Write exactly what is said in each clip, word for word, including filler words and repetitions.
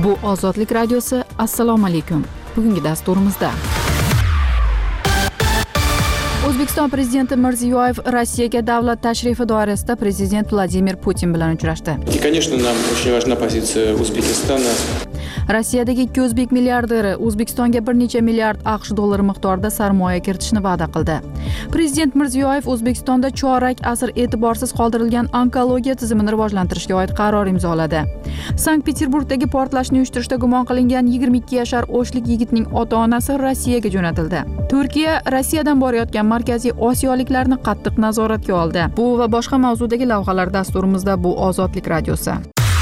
Bu Ozodlik radiosi. Assalomu alaykum. Bugungi dasturimizda O'zbekiston prezidenti Mirziyoyev Rossiyaga davlat tashrifi doirasida prezident Vladimir Putin bilan uchrashdi. И, конечно, нам очень важна позиция Узбекистана. Rossiyadagi ikki o'zbek milliarderi O'zbekistonga bir necha milliard AQSh dollari miqdorida sarmoya kiritishni va'da qildi. Prezident Mirziyoyev O'zbekistonda chorak asr e'tiborsiz qoldirilgan onkologiya tizimini rivojlantirishga oid qaror imzoladi. Sankt-Peterburgdagi portlashni uyushtirishda gumon qilingan yigirma ikki yashar o'shlik yigitning ota-onasi Rossiyaga jo'natildi. Turkiya Rossiyadan borayotgan Markaziy Osiyoliklarni qattiq nazoratga oldi. Bu va boshqa mavzudagi lavhalar dasturimizda bu Ozodlik radiosi.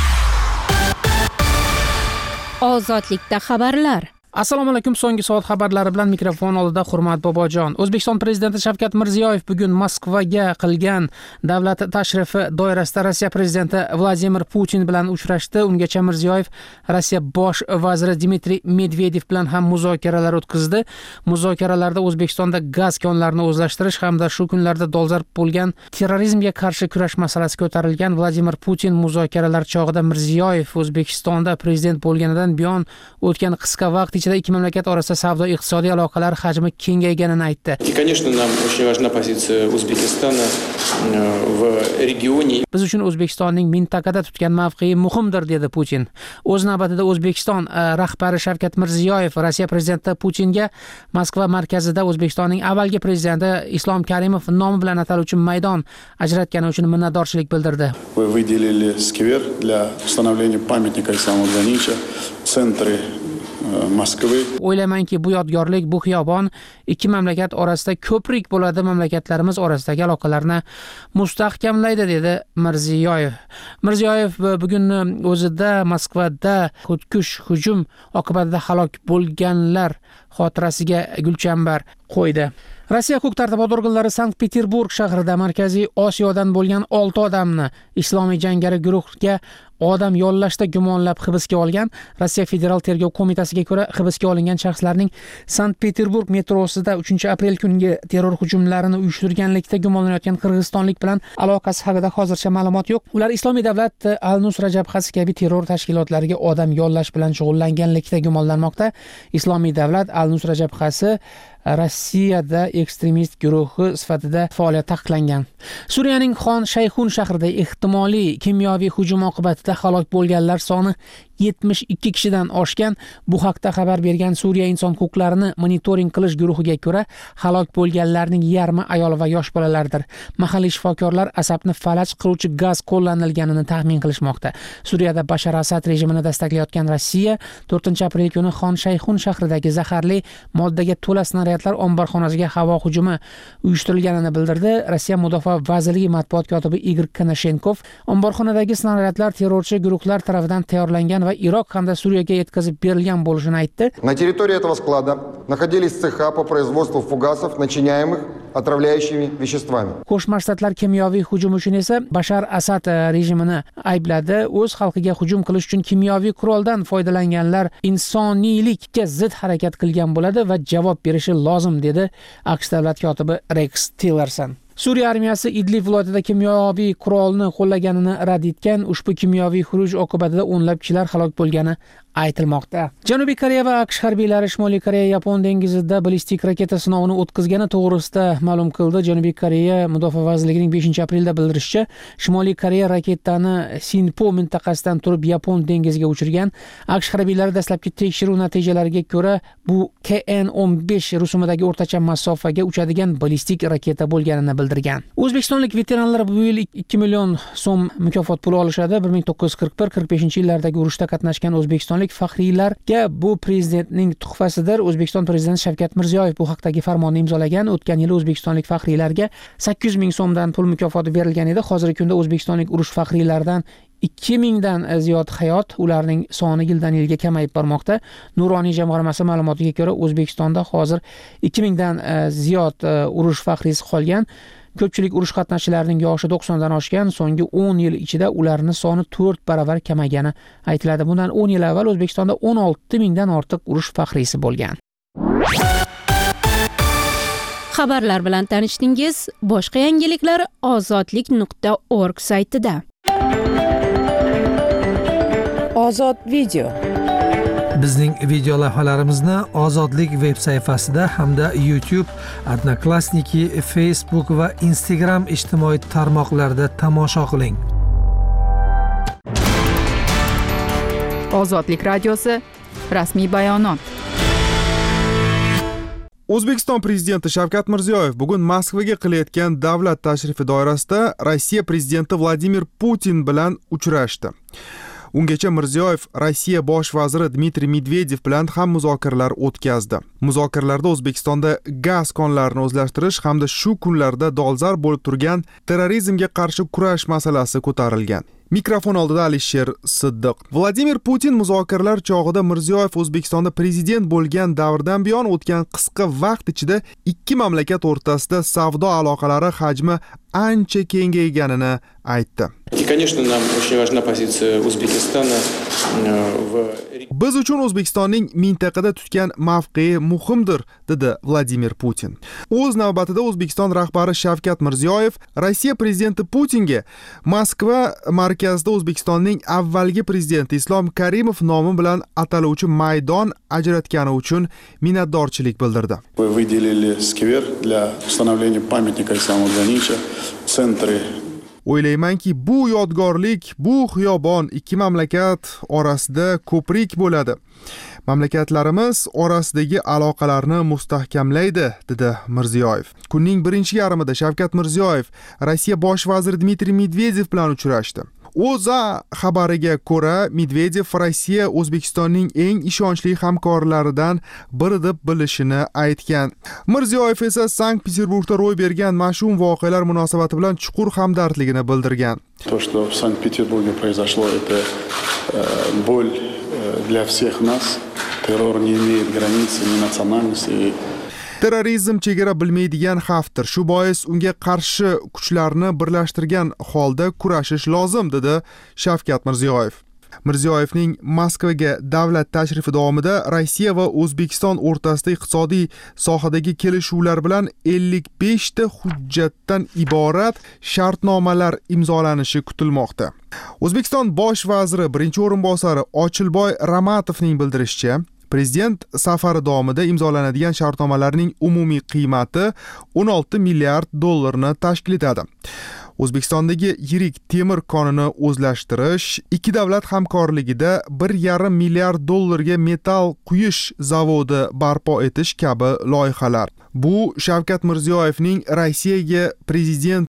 Ozodlikda xabarlar. Assalomu alaykum. So'nggi soat xabarlari bilan mikrofon oldida Hurmat Bobojon. O'zbekiston prezidenti Shavkat Mirziyoyev bugun Moskvaga qilgan davlat tashrifi doirasida Rossiya prezidenti Vladimir Putin bilan uchrashdi. Ungacha Mirziyoyev Rossiya bosh vaziri Dmitriy Medvedev bilan ham muzokaralar o'tkazdi. Muzokaralarda O'zbekistonda gaz konlarini o'zlashtirish hamda shu kunlarda dolzarb bo'lgan terrorizmga qarshi kurash masalasi ko'tarilgan. Vladimir Putin muzokaralar chog'ida Mirziyoyev O'zbekistonda prezident bo'lganidan buyon o'tgan qisqa vaqt ichida ikki mamlakat orasida savdo-iqtisodiy aloqalar hajmi kengayganini aytdi. И, конечно, нам очень важна позиция Узбекистана в регионе. Biz uchun O'zbekistonning mintaqada tutgan mavqei muhimdir, dedi Putin. O'z navbatida O'zbekiston rahbari Shavkat Mirziyoyev Rossiya prezidenti Putinga Moskva markazida O'zbekistonning avvalgi prezidenti Islom Karimov nomi bilan ataluvchi maydon ajratgani uchun minnatdorchilik bildirdi. Вы выделили сквер для установления памятника Исламу Ganicha в центре Moskva. O'ylaymanki, bu yodgorlik, bu xiyobon ikki mamlakat orasida ko'prik bo'ladi, mamlakatlarimiz orasidagi aloqalarni mustahkamlaydi, dedi Mirziyoyev. Mirziyoyev bugun o'zida Moskvada xudkush hujum oqibatida halok bo'lganlar xotirasiga gulchambar qo'ydi. Rossiya huquq-tartibot organlari Sankt-Peterburg shahrida Markaziy Osiyodan bo'lgan olti odamni Islomiy jangari guruhga odam yollashda gumonlab hibsga olgan. Rossiya Federal tergov qo'mitasiga ko'ra, hibsga olingan shaxslarning Sankt-Peterburg metrosida uchinchi aprel kuniga terror hujumlarini uyushtirganlikda gumonlanayotgan qirg'izistonlik bilan aloqasi haqida hozircha ma'lumot yo'q. Ular Islomiy davlat Al-Nusra jabhasi kabi terror tashkilotlariga odam yollash bilan shug'ullanganlikda gumonlanmoqda. Islomiy davlat Al-Nusra jabhasi Rossiyada ekstremist guruhi sifatida faoliyat taqiqlangan. Suriyaning Xon Shayxun shahrida ehtimoliy kimyoviy hujum oqibatida halok bo'lganlar soni yetmish ikki kishidan oshgan. Bu haqda xabar bergan Suriya inson huquqlarini monitoring qilish guruhiga ko'ra, halok bo'lganlarning yarmi ayol va yosh bolalardir. Mahalliy shifokorlar asabni falaj qiluvchi gaz qo'llanilganini taxmin qilishmoqda. Suriyada Bashar Asad rejimini destaklayotgan Rossiya to'rtinchi aprel kuni Xon Shayxun shahridagi zaharli moddaga to'la snaryadlar omborxonasiga havo hujumi uyushtirilganini bildirdi. Rossiya Mudofaa vazirligi matbuot kotibi Igor Konashenkov omborxonadagi snaryadlar terrorchi guruhlar tomonidan tayyorlangan va Iroq hamda Suriyaga yetkazib berilgan bo'lishini aytdi. На территории этого склада находились цеха по производству фугасов, начиняемых отравляющими веществами. Qo'shma Shtatlar kimyoviy hujum uchun esa Bashar Asad rejimini aybladi. O'z xalqiga hujum qilish uchun kimyoviy quroldan foydalanganlar insoniylikka zid harakat qilgan bo'ladi va javob berishi lozim, dedi AQSh davlat kotibi Rex Tillerson. Suriya armiyasi Idlib viloyatida kimyoviy qurolni qo'llaganini rad etgan. Ushbu kimyoviy xuruj oqibatida o'nlab kishilar halok bo'lgani aytilmoqda. Janubiy Koreya va AQSh harbiylari Shimoliy Koreya Yapon dengizida ballistik raketa sinovini o'tkazgani to'g'risida ma'lum qildi. Janubiy Koreya Mudofaa vazirligining beshinchi aprelda bildirishicha, Shimoliy Koreya raketani Sinpo mintaqasidan turib Yapon dengiziga uchirgan. AQSh harbiylari dastlabki tekshiruv natijalariga ko'ra, bu K N o'n besh rusumidagi o'rtacha masofaga uchadigan ballistik raketa bo'lganini bildirgan. O'zbekistonlik veteranlar bu yil ikki million so'm mukofot puli olishadi. bir ming to'qqiz yuz qirq bir qirq beshinchi yillardagi urushda qatnashgan O'zbekiston faxriylarga bu prezidentning tuhfasidir. O'zbekiston prezidenti Shavkat Mirziyoyev bu haqdagi farmonni imzolagan. O'tgan yili o'zbekistonlik faxriylarga sakkiz yuz ming so'mdan pul mukofoti berilgan edi. Hozirgi kunda o'zbekistonlik urush faxriylaridan ikki mingdan ziyod hayot, ularning soni yildan yilga kamayib bormoqda. Nuroniy jamg'armasi ma'lumotiga ko'ra, O'zbekistonda hozir ikki mingdan ziyod urush faxriysi qolgan. Ko'pchilik urush qatnashchilarining yoshi to'qsondan oshgan. So'nggi o'n yil ichida ularning soni to'rt baravar kamaygani aytiladi. Bundan o'n yil avval O'zbekistonda o'n olti mingdan ortiq urush faxriysi bo'lgan. Xabarlar bilan tanishdingiz. Boshqa yangiliklar ozodlik nuqta org saytida. Ozod video. Bizning video lavhalarimizni Ozodlik veb sayfasida hamda YouTube, Odnoklassniki, Facebook va Instagram ijtimoiy tarmoqlarida tomosha qiling. Ozodlik radiosi rasmiy bayonot. O'zbekiston prezidenti Shavkat Mirziyoyev bugun Moskvaga qilayotgan davlat tashrifi doirasida Rossiya prezidenti Vladimir Putin bilan uchrashdi. Ungacha Mirziyoyev Rossiya bosh vaziri Dmitriy Medvedev bilan ham muzokaralar o'tkazdi. Muzokaralarda O'zbekistonda gaz konlarini o'zlashtirish hamda shu kunlarda dolzarb bo'lib turgan terrorizmga qarshi kurash masalasi ko'tarilgan. Mikrofon oldida Alisher Siddiq. Vladimir Putin muzokaralar chog'ida Mirziyoyev O'zbekistonda prezident bo'lgan davrdan buyon o'tgan qisqa vaqt ichida ikki mamlakat o'rtasida savdo aloqalari hajmi ancha kengayganini aytdi. И, конечно, нам очень важна позиция Узбекистана в... Biz uchun O'zbekistonning mintaqada tutgan mavqei muhimdir, dedi Vladimir Putin. O'z navbatida O'zbekiston rahbari Shavkat Mirziyoyev Rossiya prezidenti Putinga Moskva markazida O'zbekistonning avvalgi prezidenti Islom Karimov nomi bilan ataluvchi maydon ajratgani uchun minnatdorchilik bildirdi. Вы выделили сквер для установления памятника Исламу Ganicha в центре. O'ylaymanki, bu yodgorlik, bu xiyobon ikki mamlakat orasida ko'prik bo'ladi. Mamlakatlarimiz orasidagi aloqalarni mustahkamlaydi, dedi Mirziyoyev. Kunning birinchi yarmida Shavkat Mirziyoyev Rossiya bosh vaziri Dmitriy Medvedev bilan uchrashdi. O'zA xabariga ko'ra, Medvedev Rossiya O'zbekistonning eng ishonchli hamkorlaridan biri deb bilishini aytgan. Mirziyoyev esa Sankt-Peterburgda ro'y bergan mash'um voqealar munosabati bilan chuqur hamdardligini bildirgan. То, что в Санкт-Петербурге произошло, это боль для всех нас. Terror не имеет границ, ни национальности. Terrorizm chegara bilmaydigan xavfdir. Shu bois unga qarshi kuchlarni birlashtirgan holda kurashish lozim, dedi Shavkat Mirziyoyev. Mirziyoyevning Moskvaga davlat tashrifi davomida Rossiya va O'zbekiston o'rtasida iqtisodiy sohadagi kelishuvlar bilan ellik besh ta hujjatdan iborat shartnomalar imzolanishi kutilmoqda. O'zbekiston bosh vaziri birinchi o'rinbosari Ochilboy Ramatovning bildirishicha, prezident safari davomida imzolanadigan shartnomalarning umumiy qiymati o'n olti milliard dollarni tashkil etadi. O'zbekistondagi yirik temir konini o'zlashtirish, ikki davlat hamkorligida bir yarim milliard dollarga metall quyish zavodi barpo etish kabi loyihalar. Bu Shavkat Mirziyoyevning Rossiyaga prezident